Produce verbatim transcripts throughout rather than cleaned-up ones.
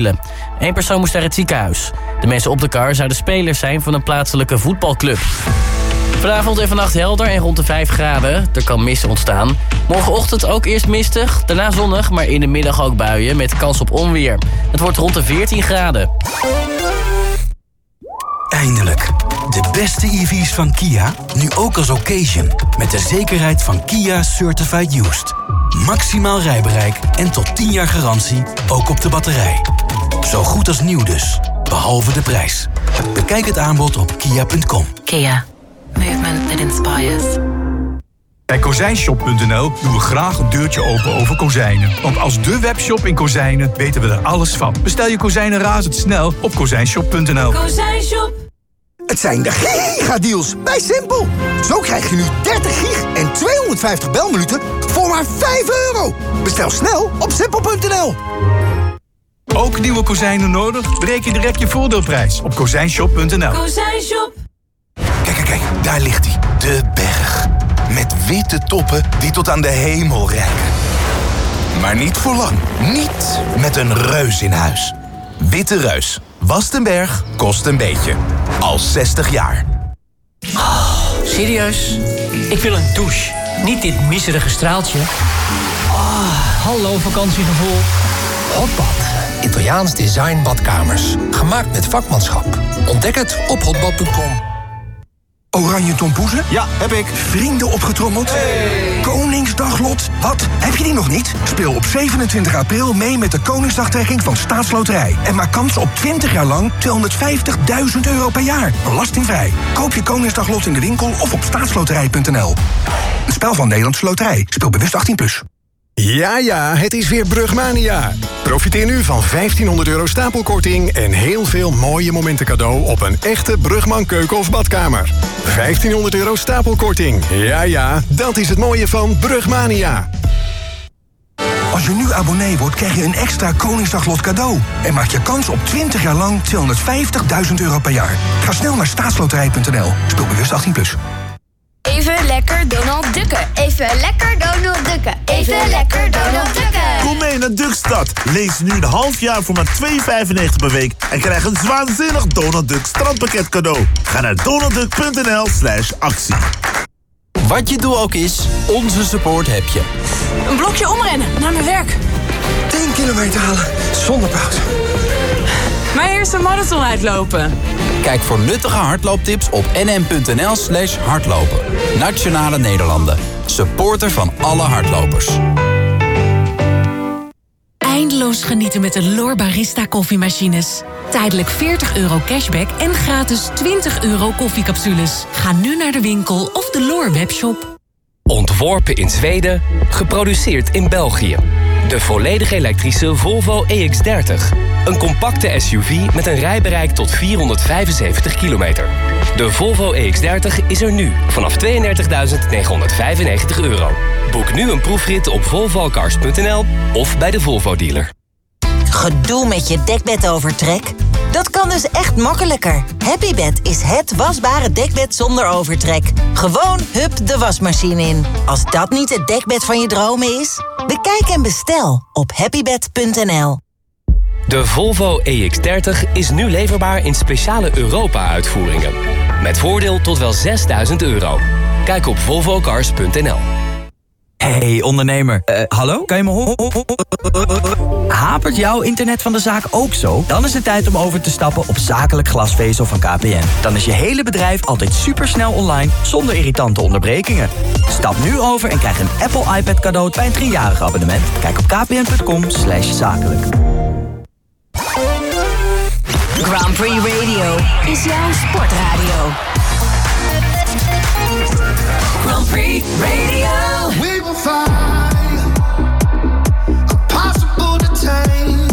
Eén persoon moest naar het ziekenhuis. De mensen op de kar zouden spelers zijn van een plaatselijke voetbalclub. Vanavond en vannacht helder en rond de vijf graden. Er kan mist ontstaan. Morgenochtend ook eerst mistig, daarna zonnig, maar in de middag ook buien met kans op onweer. Het wordt rond de veertien graden. Eindelijk. De beste E V's van Kia, nu ook als occasion. Met de zekerheid van Kia Certified Used. Maximaal rijbereik en tot tien jaar garantie, ook op de batterij. Zo goed als nieuw dus, behalve de prijs. Bekijk het aanbod op kia punt com. Kia. Movement that inspires. Bij kozijnshop punt n l doen we graag een deurtje open over kozijnen. Want als de webshop in kozijnen weten we er alles van. Bestel je kozijnen razendsnel op kozijnshop punt n l. Kozijnshop. Het zijn de gigadeals bij Simpel. Zo krijg je nu dertig gig en tweehonderdvijftig belminuten voor maar vijf euro. Bestel snel op simpel punt n l. Ook nieuwe kozijnen nodig? Bereken direct je voordeelprijs op kozijnshop punt n l. Kozijnshop. Kijk, kijk, kijk. Daar ligt hij. De berg. Met witte toppen die tot aan de hemel reiken. Maar niet voor lang. Niet met een reus in huis. Witte Reus. Wast een berg, kost een beetje. Al zestig jaar. Oh, serieus? Ik wil een douche. Niet dit miserige straaltje. Oh, hallo vakantiegevoel. Hotbad. Italiaans design badkamers. Gemaakt met vakmanschap. Ontdek het op hotbad punt com. Oranje tompoezen? Ja, heb ik. Vrienden opgetrommeld? Hey. Koningsdaglot? Wat? Heb je die nog niet? Speel op zevenentwintig april mee met de Koningsdagtrekking van Staatsloterij. En maak kans op twintig jaar lang tweehonderdvijftigduizend euro per jaar. Belastingvrij. Koop je Koningsdaglot in de winkel of op staatsloterij punt n l. Een spel van Nederlandse Loterij. Speel bewust achttien plus. Ja, ja, het is weer Brugmania. Profiteer nu van vijftienhonderd euro stapelkorting en heel veel mooie momenten cadeau op een echte Brugman keuken of badkamer. vijftienhonderd euro stapelkorting. Ja, ja, dat is het mooie van Brugmania. Als je nu abonnee wordt, krijg je een extra Koningsdaglot cadeau. En maak je kans op twintig jaar lang tweehonderdvijftigduizend euro per jaar. Ga snel naar staatsloterij punt n l. Speel bewust achttien plus. Even lekker Donald Ducken. Even lekker Donald Ducken. Even lekker Donald Ducken. Kom mee naar Duckstad. Lees nu een half jaar voor maar twee euro vijfennegentig per week en krijg een waanzinnig Donald Duck strandpakket cadeau. Ga naar donaldduck punt n l slash actie. Wat je doel ook is, onze support heb je. Een blokje omrennen naar mijn werk. tien kilometer halen zonder pauze. Mijn eerste marathon uitlopen. Kijk voor nuttige hardlooptips op n m punt n l slash hardlopen. Nationale Nederlanden. Supporter van alle hardlopers. Eindeloos genieten met de L'Or Barista koffiemachines. Tijdelijk veertig euro cashback en gratis twintig euro koffiecapsules. Ga nu naar de winkel of de L'Or webshop. Ontworpen in Zweden, geproduceerd in België. De volledig elektrische Volvo E X dertig. Een compacte S U V met een rijbereik tot vierhonderdvijfenzeventig kilometer. De Volvo E X dertig is er nu vanaf tweeëndertigduizend negenhonderdvijfennegentig euro. Boek nu een proefrit op volvo cars punt n l of bij de Volvo dealer. Gedoe met je dekbedovertrek? Dat kan dus echt makkelijker. Happybed is het wasbare dekbed zonder overtrek. Gewoon hup de wasmachine in. Als dat niet het dekbed van je dromen is? Bekijk en bestel op happybed punt n l. De Volvo E X dertig is nu leverbaar in speciale Europa-uitvoeringen. Met voordeel tot wel zesduizend euro. Kijk op volvo cars punt n l. Hey ondernemer, uh, hallo? Kan je me horen? Hapert jouw internet van de zaak ook zo? Dan is het tijd om over te stappen op zakelijk glasvezel van K P N. Dan is je hele bedrijf altijd supersnel online, zonder irritante onderbrekingen. Stap nu over en krijg een Apple iPad cadeau bij een driejarig abonnement. Kijk op kpn punt com slash zakelijk. Grand Prix Radio is jouw sportradio. Grand Prix Radio. We will find a possible to tame,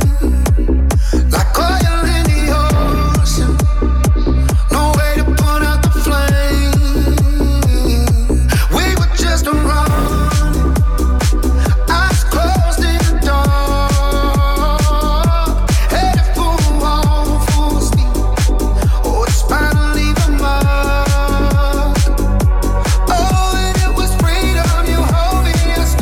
like oil in the ocean. No way to put out the flame. We were just a run, eyes closed in the dark, headed for a wall, full speed. Oh, it's finally the mark. Oh, and it was freedom you hold me.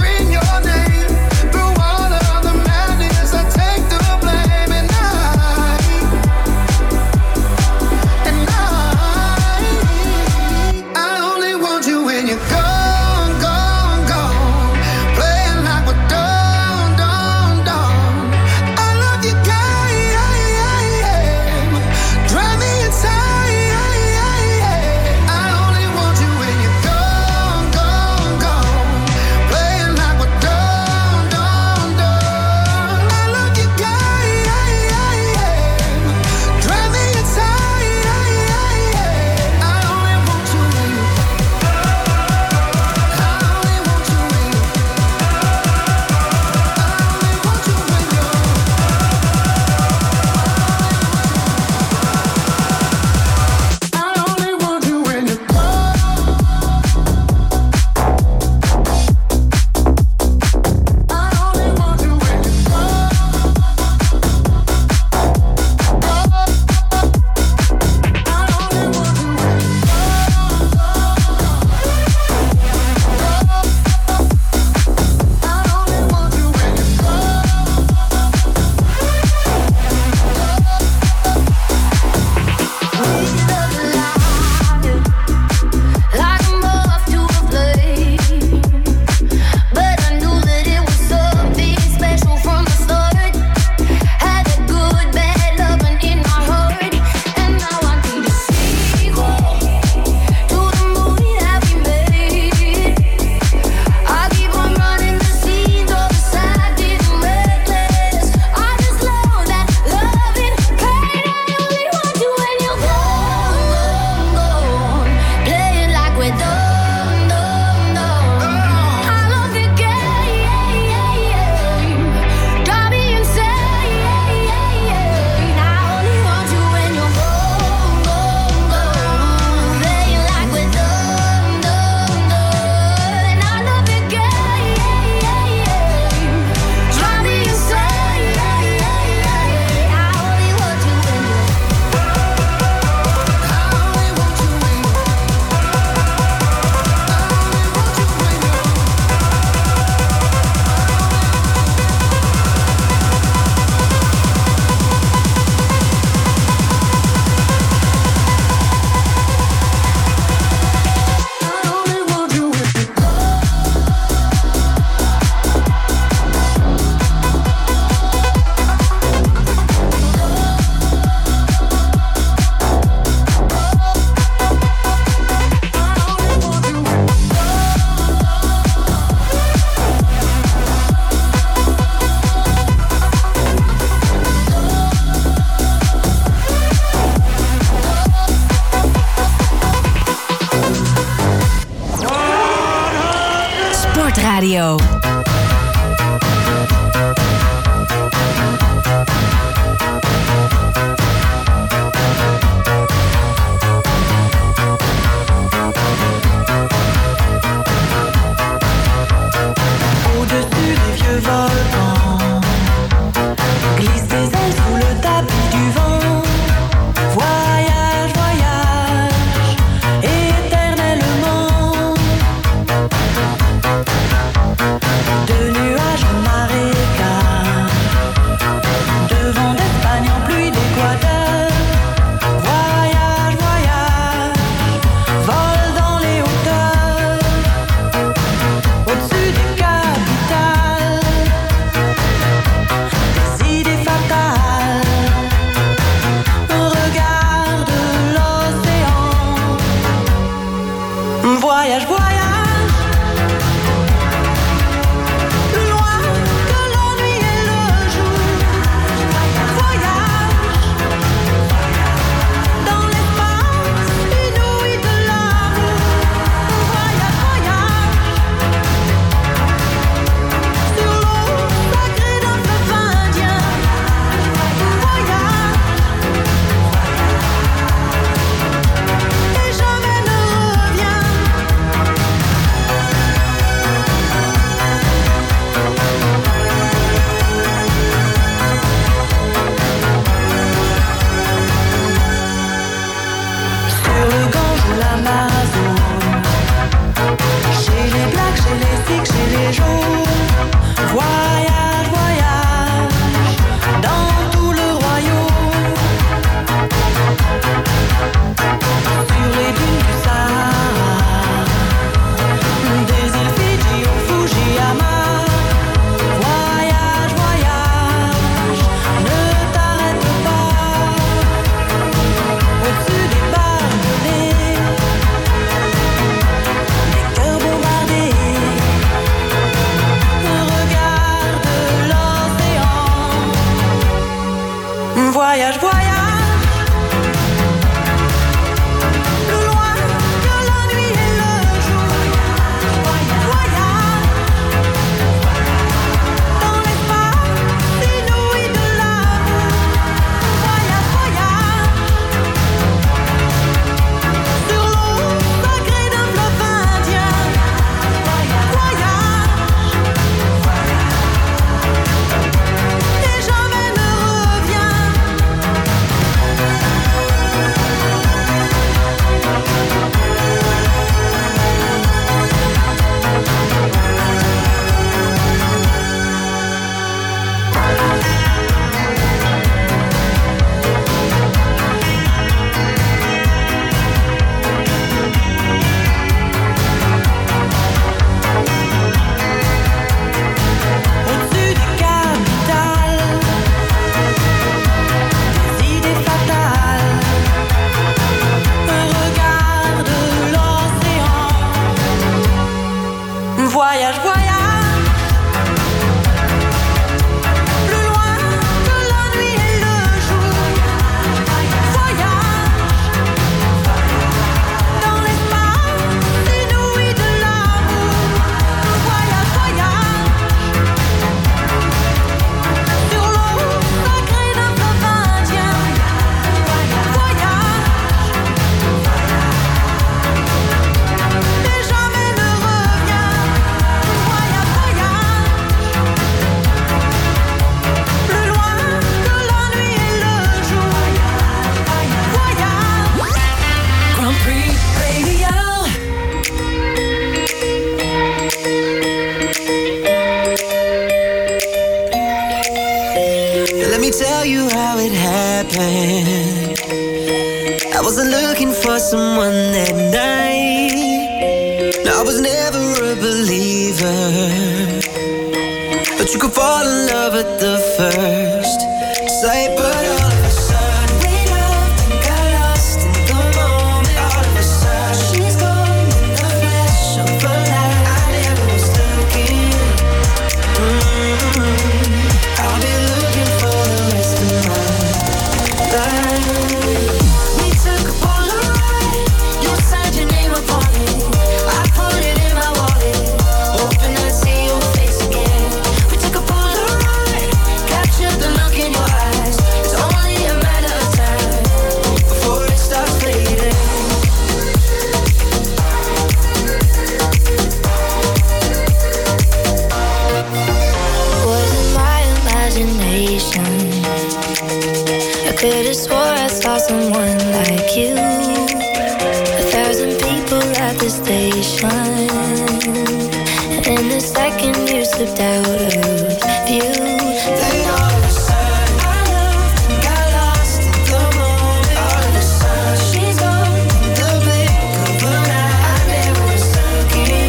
Radio. Au-dessus des vieux volcans, glisse des ailes sous le tapis du vent. Voyage, voyage, éternellement. De nuages en marécage, de vent d'Espagne en pluie d'Équateur. Voyage, voyage, vol dans les hauteurs. Au-dessus des capitales, des idées fatales. Regarde l'océan. Voyage, voyage, plus loin que la nuit et le jour. Voyage, dans l'espace inouï de l'amour. Voyage, voyage, sur l'eau sacrée d'un fleuve indien. Voyage, et jamais ne revient. Sur le Gange ou l'Amazone, chez les blacks, chez les sikhs, chez les jaunes. Voyage, voyage, dans tout le royaume. Sur les dunes du Sahara, des îles Fidji au Fujiyama. Voyage, voyage, ne t'arrête pas. Au-dessus des barbelés, des cœurs bombardés. Regarde l'océan. Voyage, voyage, plus loin que la nuit et le jour. Voyage, dans l'espace inouï de l'amour. Voyage, voyage, sur l'eau sacrée d'un fleuve indien. Voyage, et jamais ne revient. Au-dessus des capitales, des idées fatales. Regarde l'océan. Voyage, voyage, plus loin que la nuit et le jour. Voyage, dans l'espace inouï de l'amour. Voyage, voyage, sur l'eau sacrée d'un fleuve indien. Voyage, et jamais ne revient. Voyage, voyage, plus loin que la nuit et le jour. Voyage. Grand Prix Radio. Let me tell you how it happened. I wasn't looking for someone that night. No, I was never a believer, but you could fall in love at the first sight. But all of a sudden we loved and got lost in the moment. All of a sudden she's gone in the flash of a light. I never was looking. Mm-hmm. I'll be looking for the rest of my life. We took a Polaroid. You signed your name upon it. I put it in my wallet, hoping I'd see Could've swore I saw someone like you. A thousand people at the station, and the second you slipped out of view, then all of a sudden I loved, got lost in the moment. All of a sudden she's gone, the blink of an eye. I never was looking.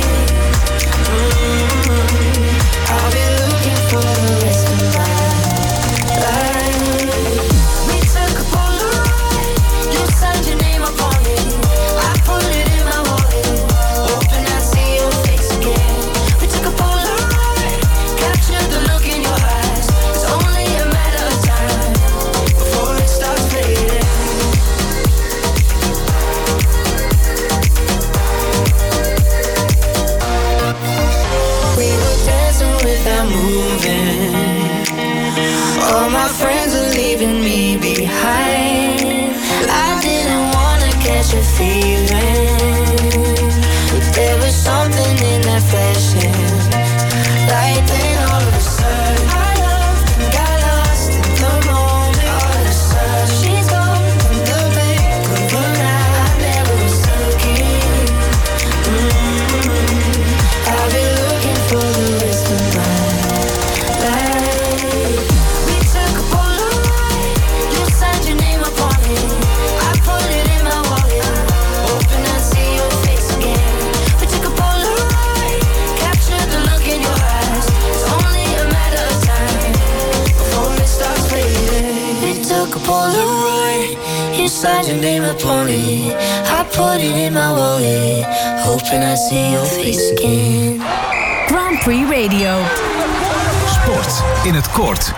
Mm-hmm. I'll be looking for the rest of my life. We took a Polaroid, you signed your name upon it. I put it in my wallet, hoping I'd see your face again. We took a Polaroid, captured the look in your eyes. It's only a matter of time before it starts fading. We were dancing without moving. All my friends are leaving me behind. I didn't wanna catch a feeling, but there was something in that flashing light. Then all of a sudden I loved and got lost in the moment. All of a sudden she's gone, the blink of an eye. I never was looking. Mm-hmm. I'll be looking for the rest of my life. We took a Polaroid, you signed your name upon it. I put it in my wallet, hoping I'd see your face again. We took a Polaroid, captured the look in your eyes. It's only a matter of time before it starts fading. We took a Polaroid, you signed your name upon it. I put it in my wallet, hoping I'd see your face again. Grand Prix Radio. Sport in het kort.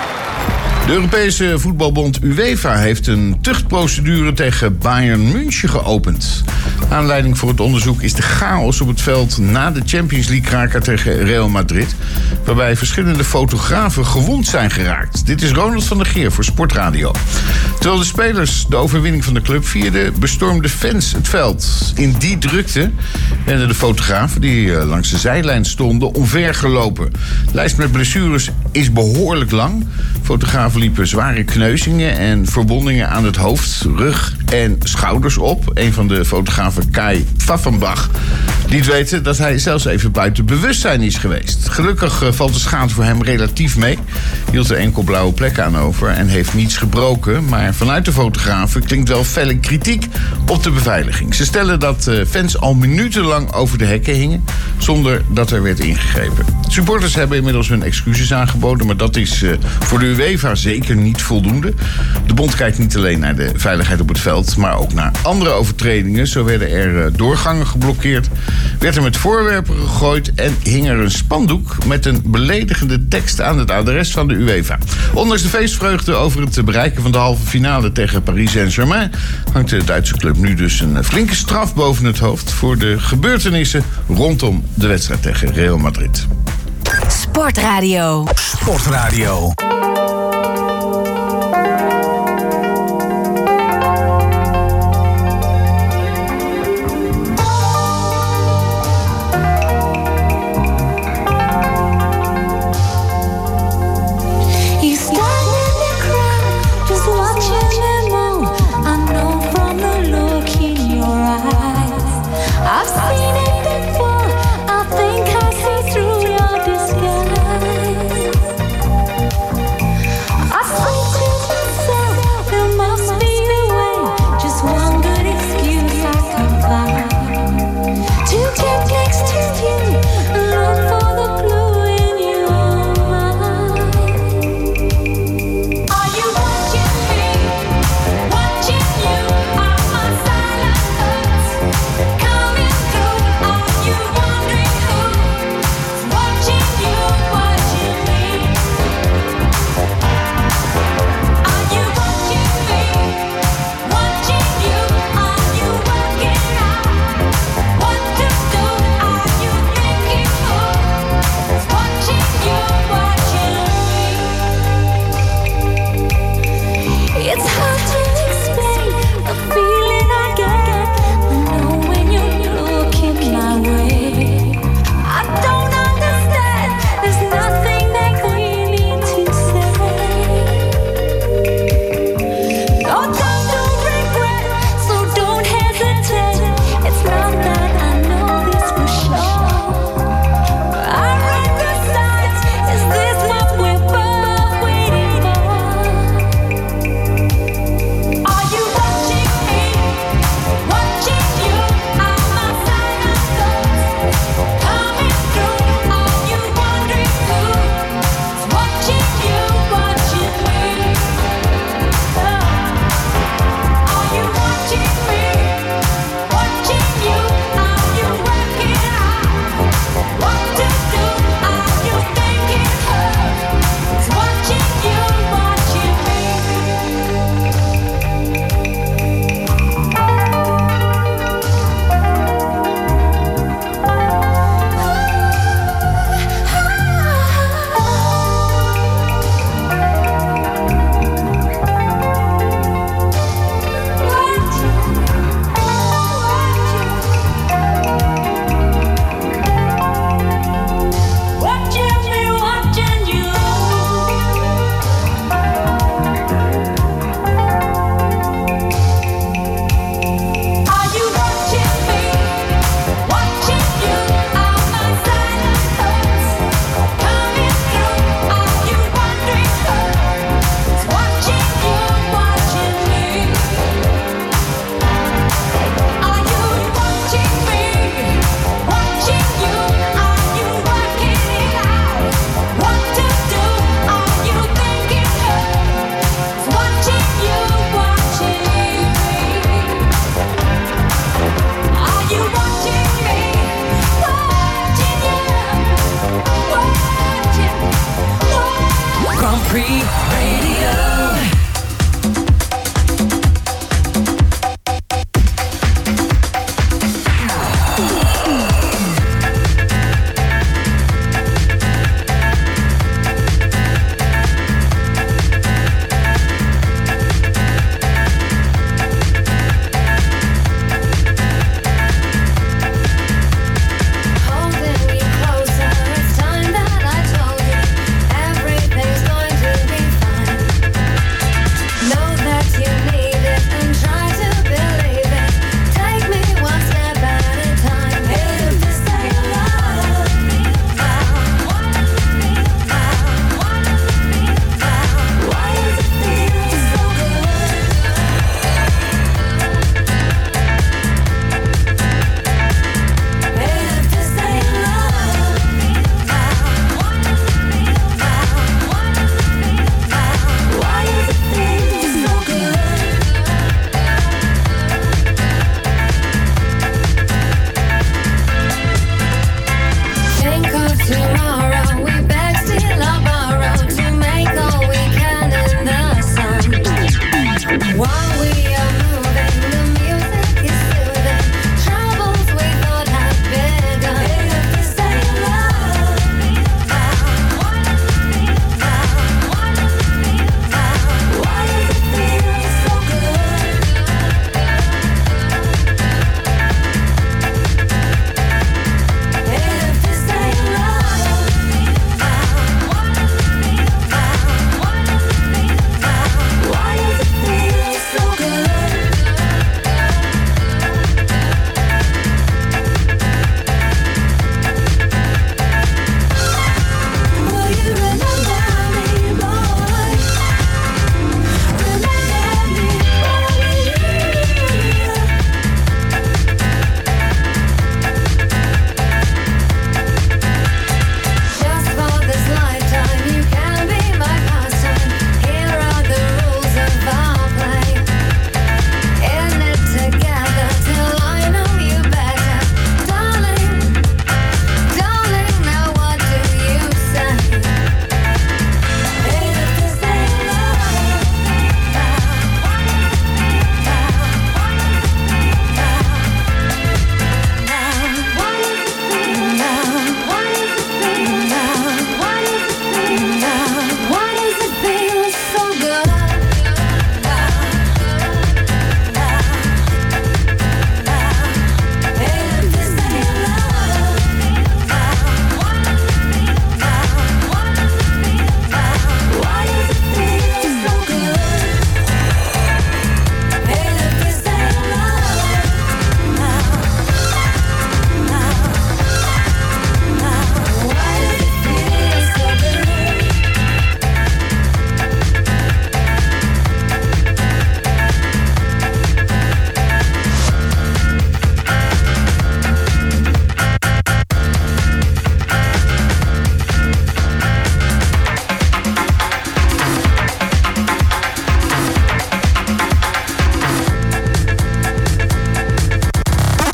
De Europese voetbalbond UEFA heeft een tuchtprocedure tegen Bayern München geopend. Aanleiding voor het onderzoek is de chaos op het veld na de Champions League-kraker tegen Real Madrid, waarbij verschillende fotografen gewond zijn geraakt. Dit is Ronald van der Geer voor Sportradio. Terwijl de spelers de overwinning van de club vierden, bestormden fans het veld. In die drukte werden de fotografen die langs de zijlijn stonden omvergelopen. De lijst met blessures is behoorlijk lang. Fotografen liepen zware kneuzingen en verwondingen aan het hoofd, rug en schouders op. Een van de fotografen, Kai Pfaffenbach, liet weten dat hij zelfs even buiten bewustzijn is geweest. Gelukkig uh, valt de schade voor hem relatief mee. Hield er enkel blauwe plekken aan over en heeft niets gebroken. Maar vanuit de fotografen klinkt wel felle kritiek op de beveiliging. Ze stellen dat uh, fans al minutenlang over de hekken hingen zonder dat er werd ingegrepen. Supporters hebben inmiddels hun excuses aangeboden, maar dat is uh, voor de UEFA zeker niet voldoende. De bond kijkt niet alleen naar de veiligheid op het veld, maar ook naar andere overtredingen. Zo werden er uh, doorgangen geblokkeerd, werd er met voorwerpen gegooid en hing er een spandoek met een beledigende tekst aan het adres van de UEFA. Ondanks de feestvreugde over het bereiken van de halve finale tegen Paris Saint-Germain hangt de Duitse club nu dus een flinke straf boven het hoofd voor de gebeurtenissen rondom de wedstrijd tegen Real Madrid. Sportradio. Sportradio.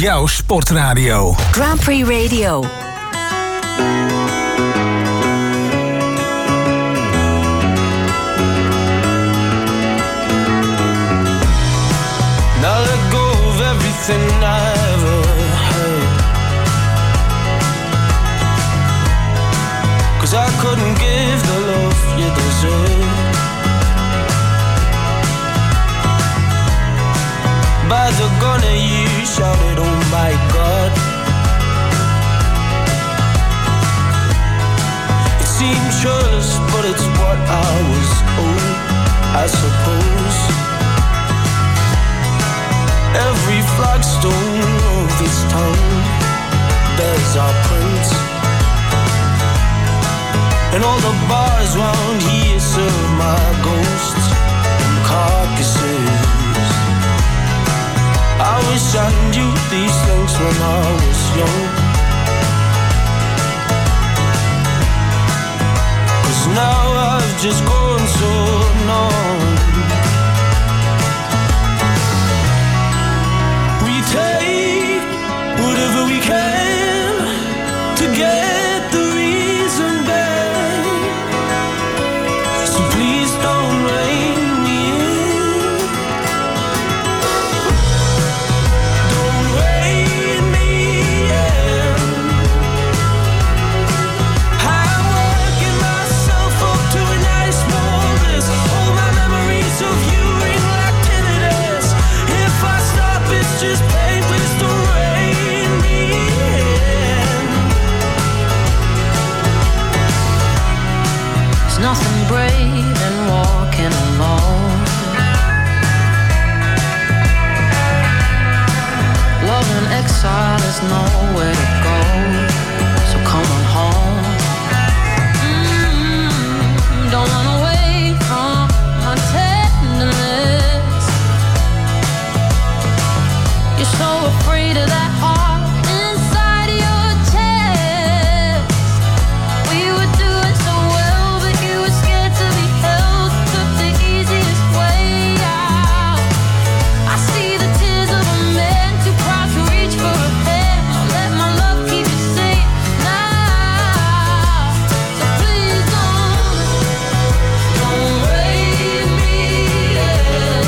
Jouw sportradio. Grand Prix Radio. Now let go of everything I ever heard, 'cause I couldn't give the love you deserve. By the gun at you shouted, oh my God. It seemed churlish, but it's what I was owed, I suppose. Every flagstone of this town bears our prints, and all the bars round here serve my ghosts and carcasses. I wish I knew these things when I was young, 'cause now I've just gone so numb. Take whatever we can to get the reason back. So please don't rein me in. Don't rein me in. I'm working myself up to a nice warm bliss. All my memories of you ring like tinnitus. If I stop, it's just nothing brave in walking alone. Love in exile is nowhere to go, so come on home. Mm-hmm. Don't run away from my tenderness. You're so afraid of that heart inside your chest. We were doing so well, but you were scared to be held. Took the easiest way out. I see the tears of a man too proud to reach for a pen. I'll let my love keep you safe now. So please don't, don't rein me in.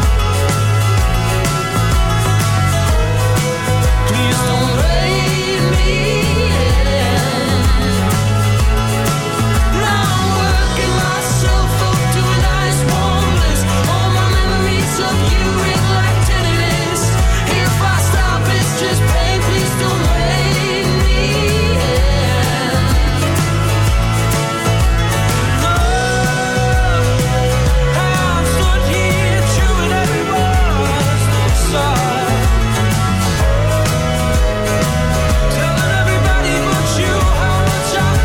Please don't rein me in. Now I'm working myself up to a nice warm bliss. All my memories of you ring like tinnitus. If I stop, it's just pain. Please don't rein me in. No, I've stood here chewing every word's inside, telling everybody but you how much I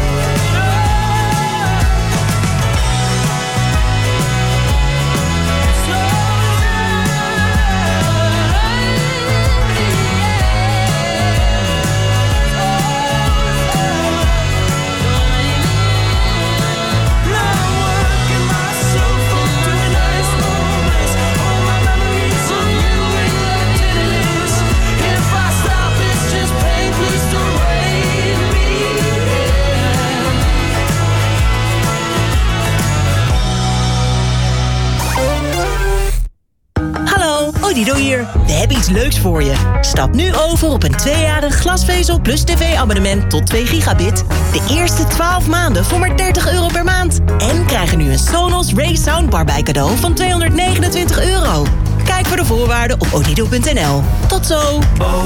Hallo, Odido hier. We hebben iets leuks voor je. Stap nu over op een tweejarig glasvezel plus tv-abonnement tot twee gigabit. De eerste twaalf maanden voor maar dertig euro per maand. En krijg er nu een Sonos Ray Soundbar bij cadeau van tweehonderdnegenentwintig euro. Kijk voor de voorwaarden op odido punt n l. Tot zo!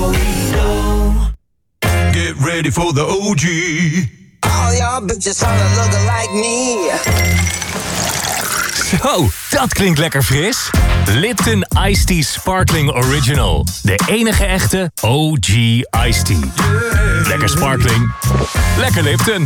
Get ready for the O G. All y'all bitches wanna look like me. Zo, dat klinkt lekker fris. Lipton Iced Tea Sparkling Original. De enige echte O G Iced Tea. Lekker sparkling. Lekker Lipton.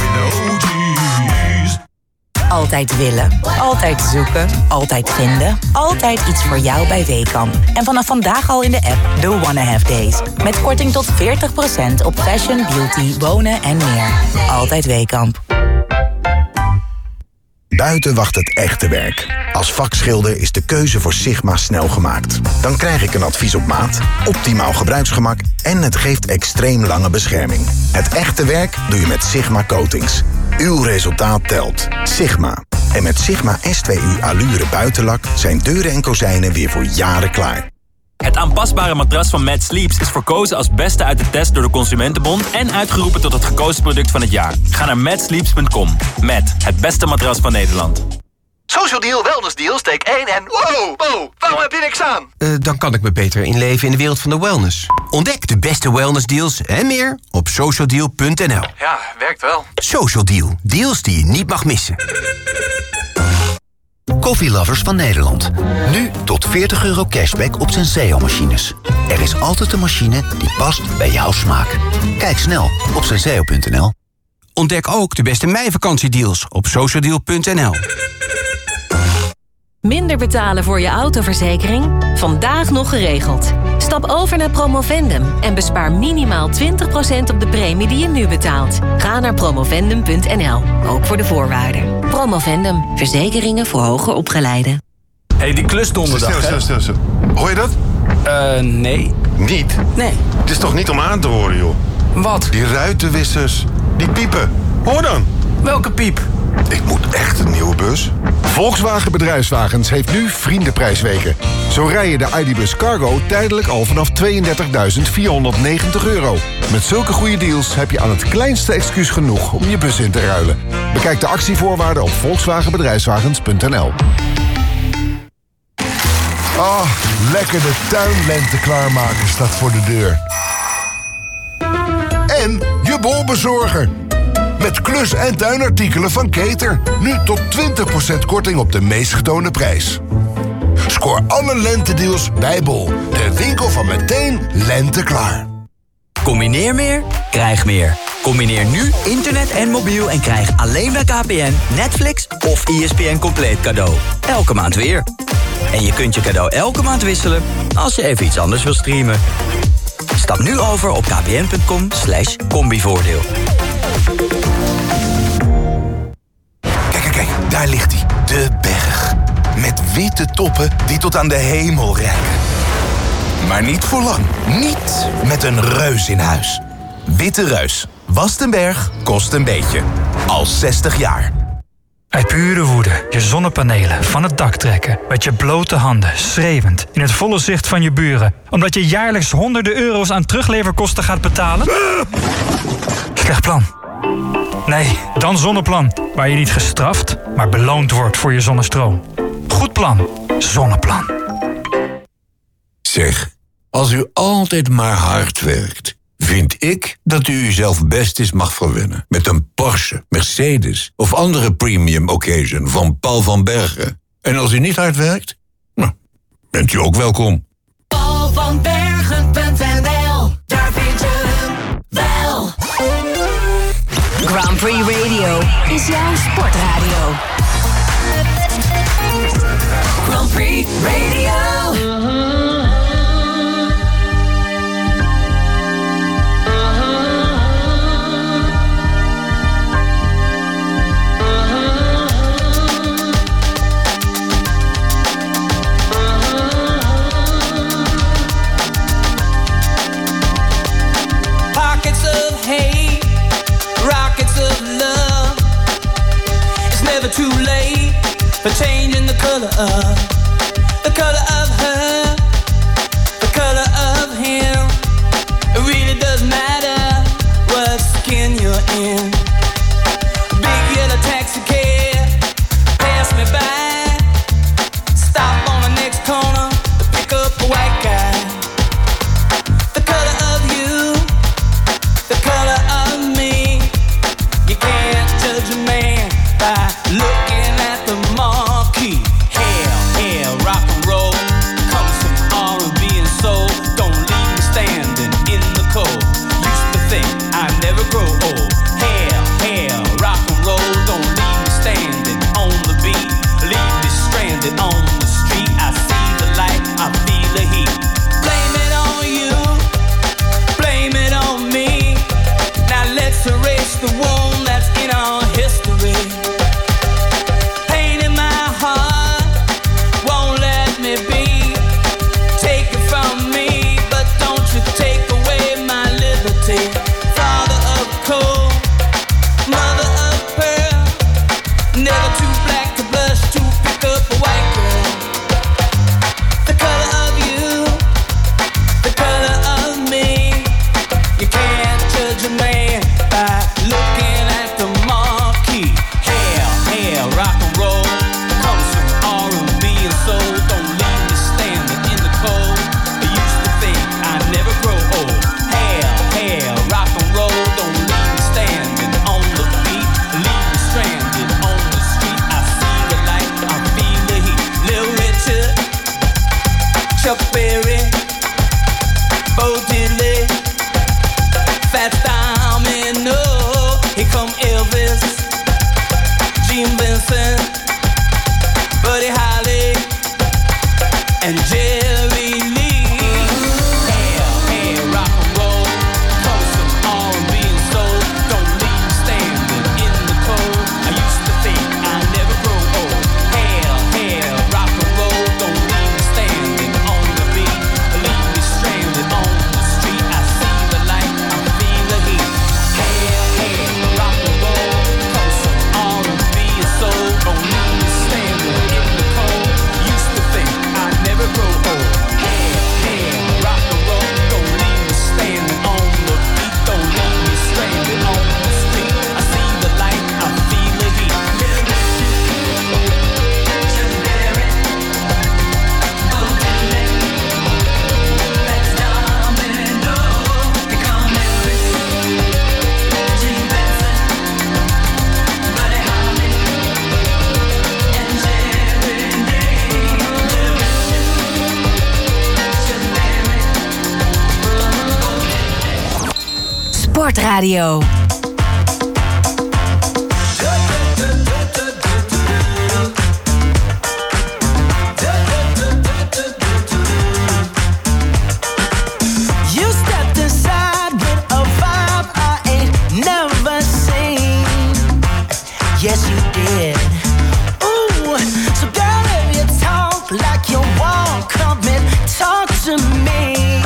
Altijd willen, altijd zoeken, altijd vinden. Altijd iets voor jou bij Weekamp. En vanaf vandaag al in de app The Wanna Have Days. Met korting tot veertig procent op fashion, beauty, wonen en meer. Altijd Weekamp. Buiten wacht het echte werk. Als vakschilder is de keuze voor Sigma snel gemaakt. Dan krijg ik een advies op maat, optimaal gebruiksgemak en het geeft extreem lange bescherming. Het echte werk doe je met Sigma Coatings. Uw resultaat telt. Sigma. En met Sigma S twee U Allure buitenlak zijn deuren en kozijnen weer voor jaren klaar. Het aanpasbare matras van Mad Sleeps is verkozen als beste uit de test door de Consumentenbond en uitgeroepen tot het gekozen product van het jaar. Ga naar mad sleeps punt com. Met het beste matras van Nederland. Social Deal, Wellness Deal, steek één en... Wow, wow, waarom heb je niks aan? Uh, dan kan ik me beter inleven in de wereld van de wellness. Ontdek de beste wellness deals en meer op social deal punt n l. Ja, werkt wel. Social Deal, deals die je niet mag missen. Koffielovers van Nederland. Nu tot veertig euro cashback op Senseo-machines. Er is altijd een machine die past bij jouw smaak. Kijk snel op senseo punt n l. Ontdek ook de beste meivakantiedeals op social deal punt n l. Minder betalen voor je autoverzekering? Vandaag nog geregeld. Stap over naar Promovendum en bespaar minimaal twintig procent op de premie die je nu betaalt. Ga naar promovendum punt n l, ook voor de voorwaarden. Promovendum, verzekeringen voor hoger opgeleiden. Hé, hey, die klus donderdag, Stil, stil, stil, stil. Hoor je dat? Eh, uh, nee. Niet? Nee. Het is toch niet om aan te horen, joh? Wat? Die ruitenwissers, die piepen. Hoor dan. Welke piep? Ik moet echt een nieuwe bus. Volkswagen Bedrijfswagens heeft nu vriendenprijsweken. Zo rij je de I D Bus Cargo tijdelijk al vanaf tweeëndertigduizend vierhonderdnegentig euro. Met zulke goede deals heb je aan het kleinste excuus genoeg om je bus in te ruilen. Bekijk de actievoorwaarden op volkswagen bedrijfswagens punt n l. Ah, lekker de tuinlente klaarmaken staat voor de deur. En je bolbezorger. Met klus- en tuinartikelen van Keter. Nu tot twintig procent korting op de meest getoonde prijs. Scoor alle lentedeals bij Bol. De winkel van meteen lente klaar. Combineer meer, krijg meer. Combineer nu internet en mobiel en krijg alleen bij K P N, Netflix of I S P N compleet cadeau. Elke maand weer. En je kunt je cadeau elke maand wisselen als je even iets anders wil streamen. Stap nu over op kpn punt com slash combivoordeel. Kijk, kijk, kijk, daar ligt hij. De berg. Met witte toppen die tot aan de hemel reiken. Maar niet voor lang. Niet met een reus in huis. Witte Reus. Wast een berg, kost een beetje. Al zestig jaar. Uit pure woede je zonnepanelen van het dak trekken. Met je blote handen, schreeuwend, in het volle zicht van je buren. Omdat je jaarlijks honderden euro's aan terugleverkosten gaat betalen? Slecht plan. Nee, dan Zonneplan. Waar je niet gestraft, maar beloond wordt voor je zonnestroom. Goed plan. Zonneplan. Zeg, als u altijd maar hard werkt, vind ik dat u uzelf best eens mag verwennen. Met een Porsche, Mercedes of andere premium occasion van Paul van Bergen. En als u niet hard werkt, nou, bent u ook welkom. paul van bergen punt n l, daar vind je hem wel. Grand Prix Radio is jouw sportradio. Grand Prix Radio. Pockets of hate, rockets of love. It's never too late for changing the color of, the color of her, the color of him. It really doesn't matter what skin you're in. Big yellow taxi cab, pass me by. Stop on the next corner to pick up a white guy. The color of you, the color of me. You can't judge a man by looking at the marquee. Hell, hell, rock and roll. Chuck Berry, Bo Diddley, Fats Domino. Here come Elvis, Gene Vincent, Buddy Holly, and Jerry Lee. Hair, hair, rock and roll, cover some R and B and soul. Don't leave me standing in the cold. I used to think I'd never grow old. Hair, hair, rock and roll, don't leave me standing on the beat. Leave me stranded on the street. I see the light, I feel the heat. Hair, hair, rock and roll, cover some R and B and soul. Don't leave me standing in the cold. Used to think I'd never grow old. Hair, hair, rock and roll, don't leave me standing on the beat. Don't leave me stranded on the street. I see the light, I feel the heat. Sportradio. You stepped inside with a vibe I ain't never seen. Yes, you did. Ooh, so girl, if you talk like you walk, come and talk to me.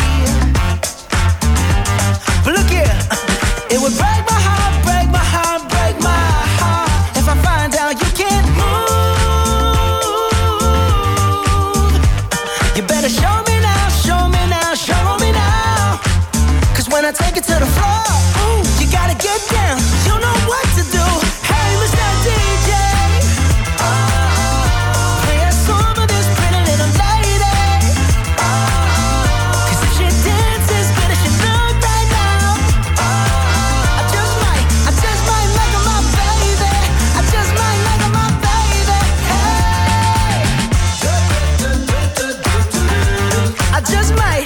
But look here, it would break my heart, break my heart, break my heart if I find out you can't move. You better show me now, show me now, show me now. Cause when I take it to the floor, ooh, you gotta get down. You know what to do. Hey, Mister D J, oh, play a song for this pretty little lady. Oh, cause if she dances good as she look right now, I just might, I just might make her my baby. I just might make her my baby. Hey, I just might.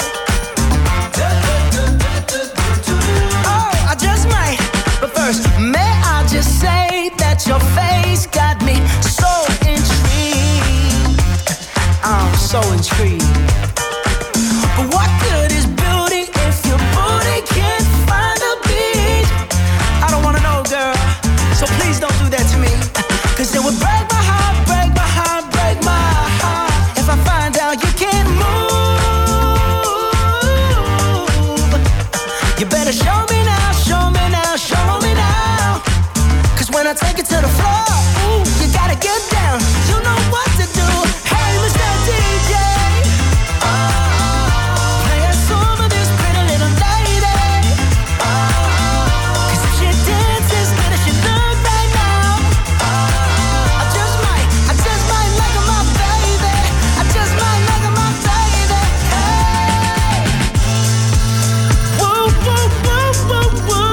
Oh, I just might. But first, may I just say that your face got me so intrigued. I'm so intrigued. But what good is beauty if your booty can't find a beat? I don't wanna know, girl, so please don't do that to me. Cause it would break my heart, break my heart, break my heart if I find out you can't move. You better show me now, show me now, show me now. Cause when I take it to the floor, ooh, you gotta get down. You know what to do. Hey, Mister D J, oh, play a song for this pretty little lady. Oh, cause if she dances good as she look right now, oh, I just might, I just might make her my baby. I just might make her my baby. Hey, woo, woo, woo, woo, woo.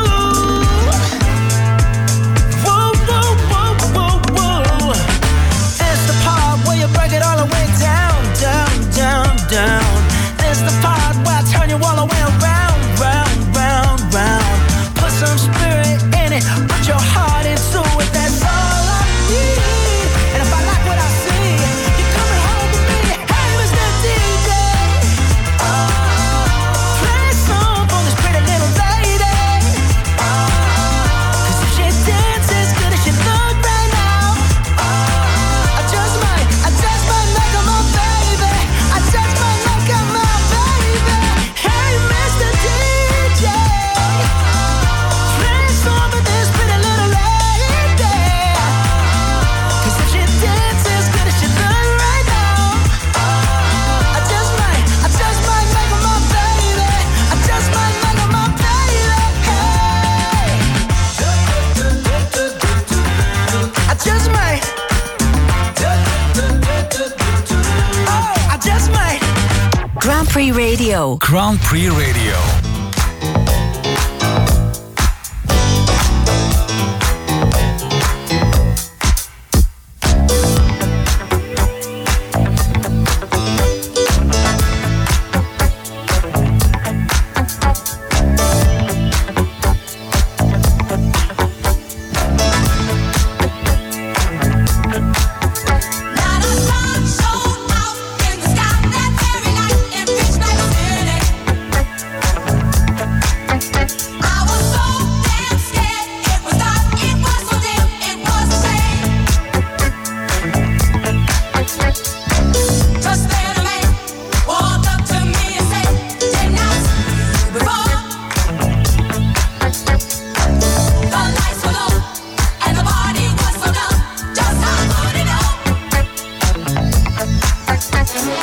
Woo, woo, woo, woo, woo. It's the part where you break it all the way down, down, down, down. It's the part where I turn you all the way around, round, round, round. Put some spirit in it, put your heart into it. That's all I need. And if I like what I see, you're coming home with me. Hey, Mister D J, oh, play a song for this pretty little lady. Oh, cause if she dances good as she look right now, oh, I just might, I just might make her my baby. I just might make her my baby. Hey, Mister D J, play a song for this pretty little lady. Cause if she dances good as she look right now, oh, I just might, I just might make her my baby. I just might make her my baby. Hey, I just might. Oh, I just might. Grand Prix Radio. Grand Prix Radio.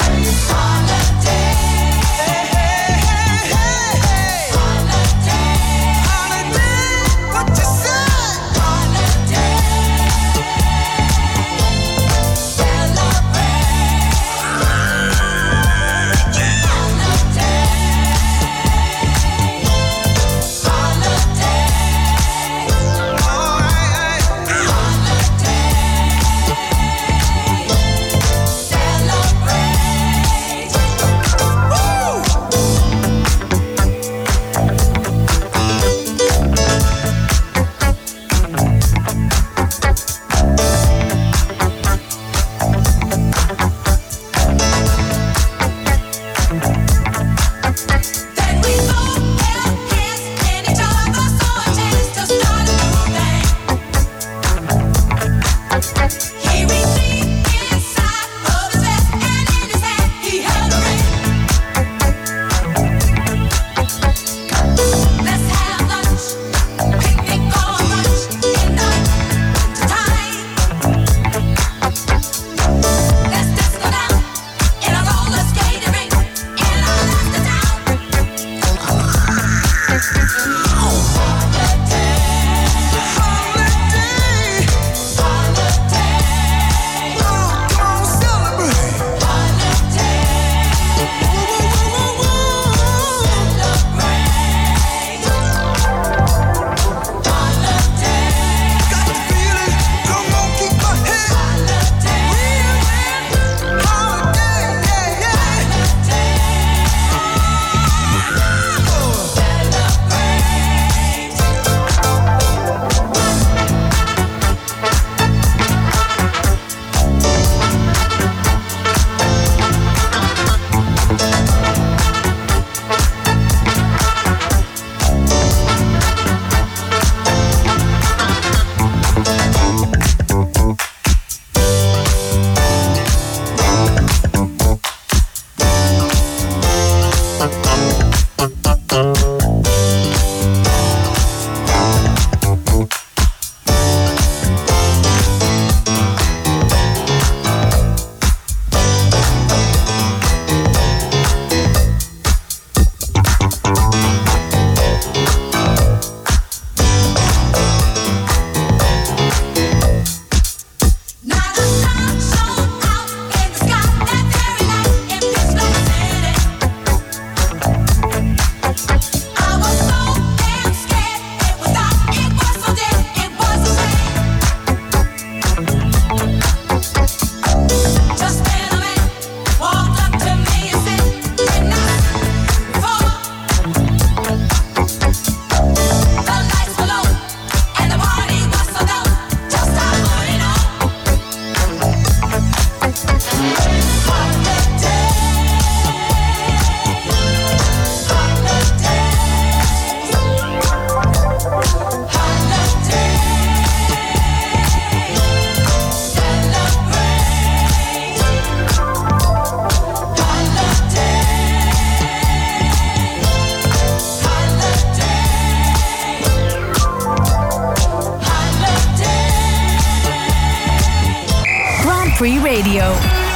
Free Radio.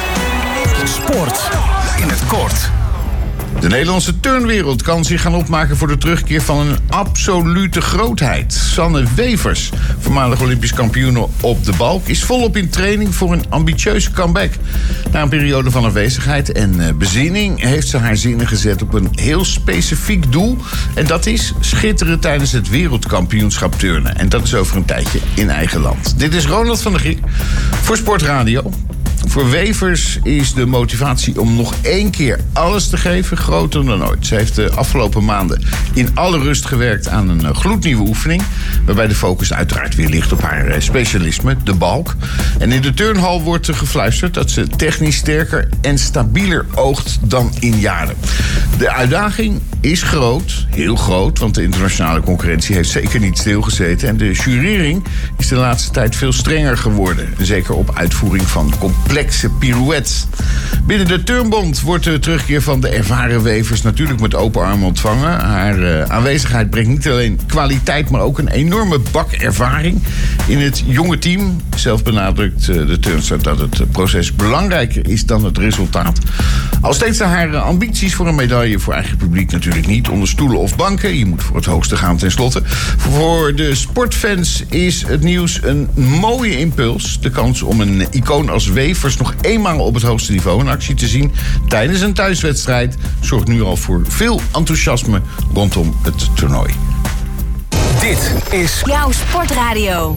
Sport in het kort. De Nederlandse turnwereld kan zich gaan opmaken voor de terugkeer van een absolute grootheid. Sanne Wevers, voormalig Olympisch kampioen op de balk, is volop in training voor een ambitieuze comeback. Na een periode van afwezigheid en bezinning heeft ze haar zinnen gezet op een heel specifiek doel. En dat is schitteren tijdens het wereldkampioenschap turnen. En dat is over een tijdje in eigen land. Dit is Ronald van der Gier voor Sportradio. Voor Wevers is de motivatie om nog één keer alles te geven groter dan ooit. Ze heeft de afgelopen maanden in alle rust gewerkt aan een gloednieuwe oefening, waarbij de focus uiteraard weer ligt op haar specialisme, de balk. En in de turnhal wordt er gefluisterd dat ze technisch sterker en stabieler oogt dan in jaren. De uitdaging is groot, heel groot, want de internationale concurrentie heeft zeker niet stilgezeten. En de jurering is de laatste tijd veel strenger geworden. Zeker op uitvoering van complexe pirouettes. Binnen de Turnbond wordt de terugkeer van de ervaren wevers natuurlijk met open armen ontvangen. Haar uh, aanwezigheid brengt niet alleen kwaliteit, maar ook een enorme bak ervaring in het jonge team. Zelf benadrukt uh, de turnster dat het proces belangrijker is dan het resultaat. Al steeds zijn haar ambities voor een medaille voor eigen publiek natuurlijk niet onder stoelen of banken. Je moet voor het hoogste gaan tenslotte. Voor de sportfans is het nieuws een mooie impuls. De kans om een icoon als Wevers nog eenmaal op het hoogste niveau in actie te zien tijdens een thuiswedstrijd zorgt nu al voor veel enthousiasme rondom het toernooi. Dit is jouw sportradio.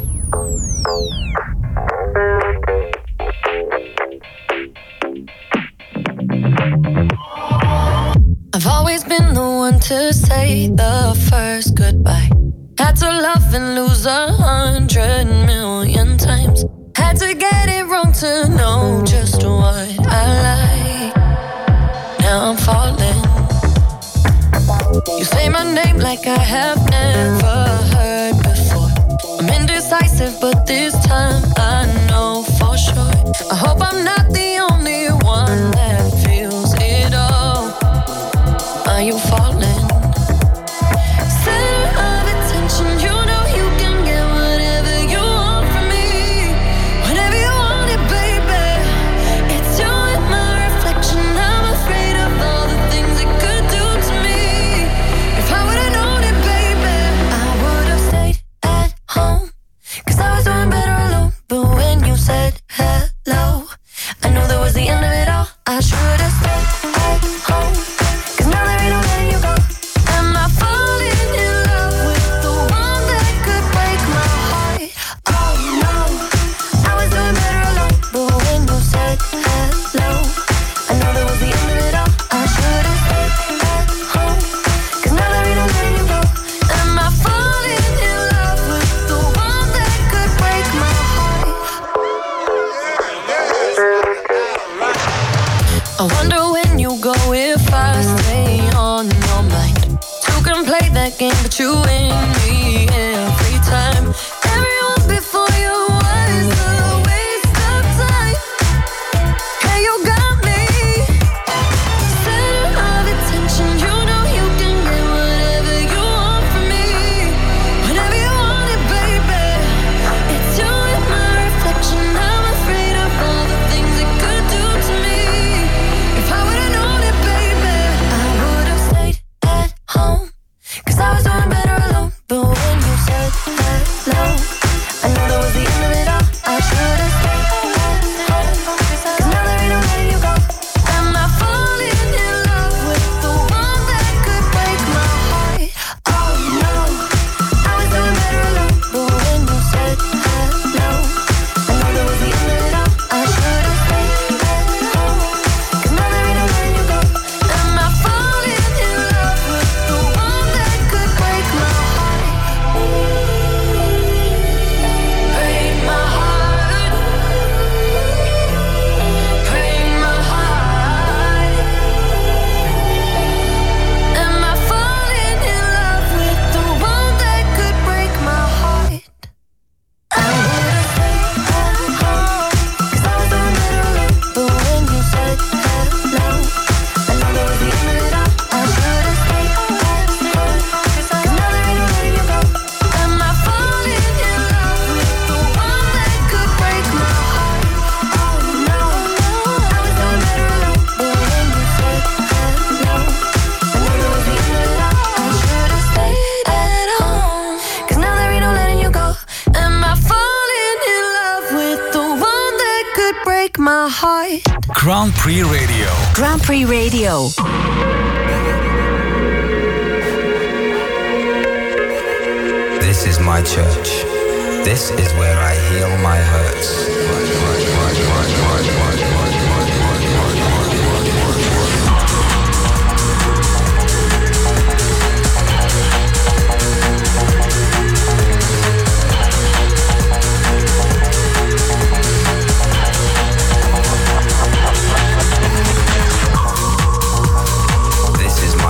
I've always been the one to say the first goodbye. Had to love and lose a hundred million times. Had to get it wrong to know just what I like. Now I'm falling. You say my name like I have never heard before. I'm indecisive, but this time I know for sure. I hope I'm not the only one that feels it all. Are you falling? Center of attention, you know you can get whatever you want from me. Whenever you want it, baby. It's you and my reflection. I'm afraid of all the things it could do to me. If I would've known it, baby, I would've stayed at home. Cause I was doing better alone. But when you said hello, I knew that was the end of it all. I should've stayed at home. Cause now there ain't no letting you go. Am I falling in love with the one that could break my heart? Oh no, I was doing better alone. But when you said hello, I know that was the end of it all. I should've stayed at home. Cause now there ain't no letting you go. Am I falling in love with the one that could break my heart? I wonder when you go if I stay on your mind. Two can play that game, but you win me every time. Everyone before you was a waste of time. Hey, you got me. Center of attention, you know you can get whatever you want from me. Whenever you want it, baby. It's you and my reflection. I'm afraid of all the things it could do to me. If I would've known it, baby, I would've stayed at home. Cause I was doing better alone. But when you said hello, I knew that was the end of it all. I should've stayed at home. Cause now there ain't no letting you go. Am I falling in love with the one that could break my heart? Oh no, I was doing better alone. But when you said hello, I knew that was the end of it all. I should've stayed at home. Cause now there ain't no letting you go. Am I falling in love with the one that could break my heart? Break my heart. Break my heart. Am I falling in love with the one that could break my heart? I would've stayed at home. Cause I was doing better alone. But when you said hello, I know that was the end of it all. I should've stayed at home. Cause now there ain't no letting you go. Am I falling in love with the one that could break my heart? Oh no, I was doing better alone. But when you said hello, I know that was the end of it all. I should've stayed at home. Cause now there ain't no letting you go. Am I falling in love with the one that could break my heart? Grand Prix Radio. Grand Prix Radio. This is my church. This is where I heal my hurts. This is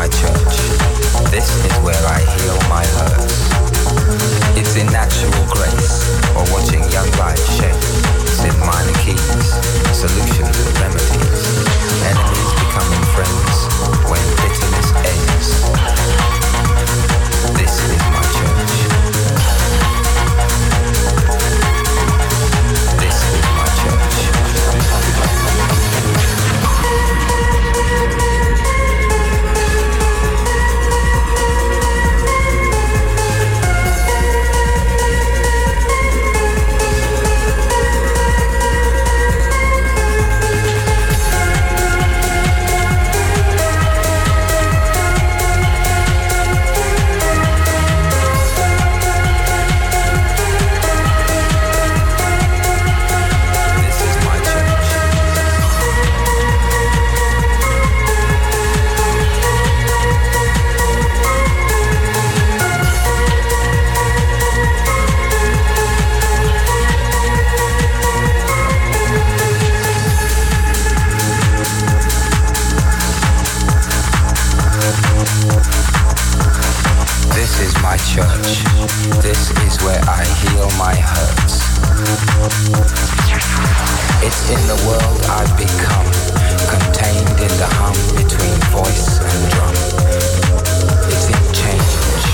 church. This is where I heal my hurts. It's in the world I've become, contained in the hum between voice and drum. It's in change.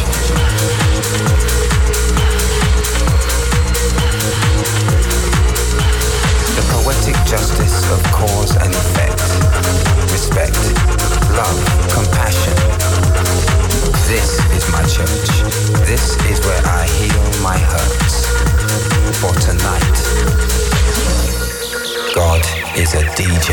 The poetic justice of cause and effect. Respect, love, compassion. This is my church. This is where I heal my hurts. For tonight, God is a D J.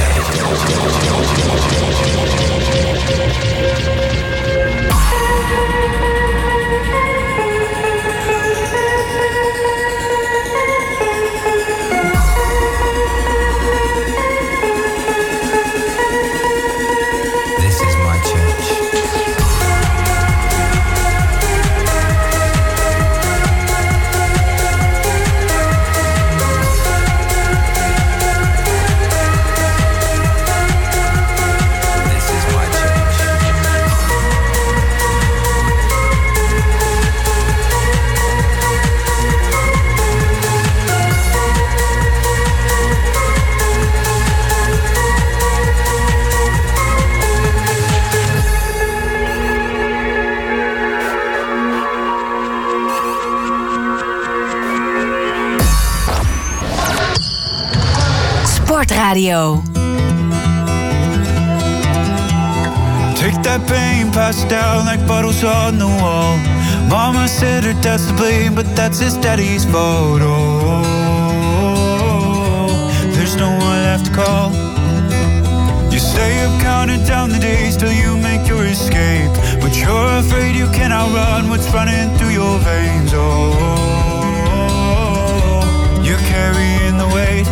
Radio. Take that pain, pass it down like bottles on the wall. Mama said her dad's to blame, but that's his daddy's fault. Oh, there's no one left to call. You stay up counting down the days till you make your escape, but you're afraid you cannot run what's running through your veins. Oh, you're carrying the weight.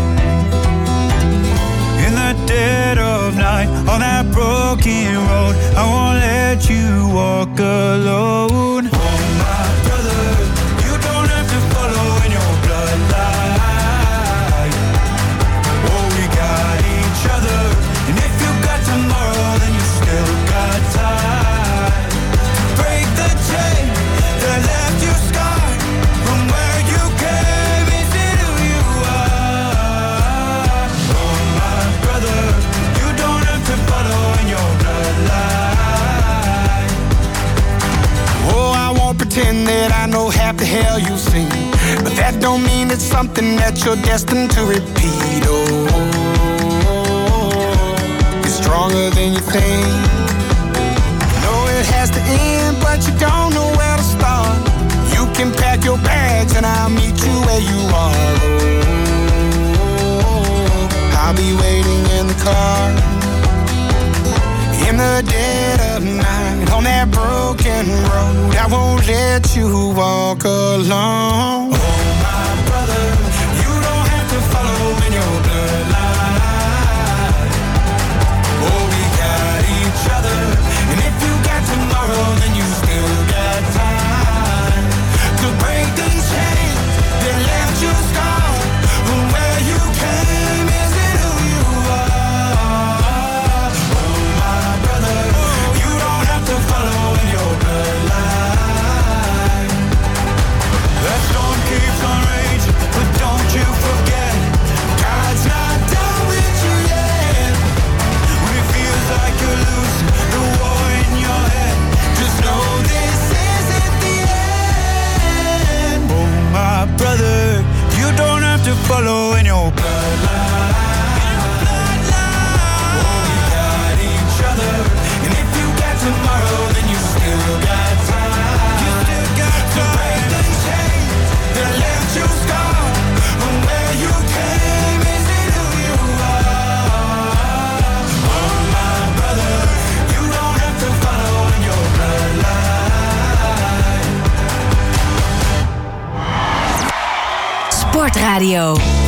Dead of night on that broken road, I won't let you walk alone. Oh my brother, you don't have to follow in your bloodline. Oh, we got each other, and if you got tomorrow, then you still got time to break the chain that left you scarred from where you came. Is it who you are? Oh my brother, you don't have to follow in your bloodline. Oh, I won't pretend that I know half the hell you've seen, but that don't mean it's something that you're destined to repeat. Oh, you're stronger than you think. Know it has to end, but you don't know where to start. You can pack your bags and I'll meet you where you are. Oh, I'll be waiting in the car in the dead of night on that broken road. I won't let you walk alone. Oh my brother, you don't have to follow in your bloodline. Oh, we got each other, and if you got tomorrow, then you still got time to break the chains that left you scarred from where you came. Is it who you are? Oh my brother, you don't have to follow in your bloodline. That storm keeps on raging, but don't you forget, God's not done with you yet. When it feels like you're losing the war in your head, just know this isn't the end. Oh my brother, you don't have to follow in your bloodline. Oh, we got each other, and if you got tomorrow, then you still got time. You still got time to break the chains that left you scarred from where you came. Is it who you are? Oh my brother, you don't have to follow in your bloodline. Sportradio.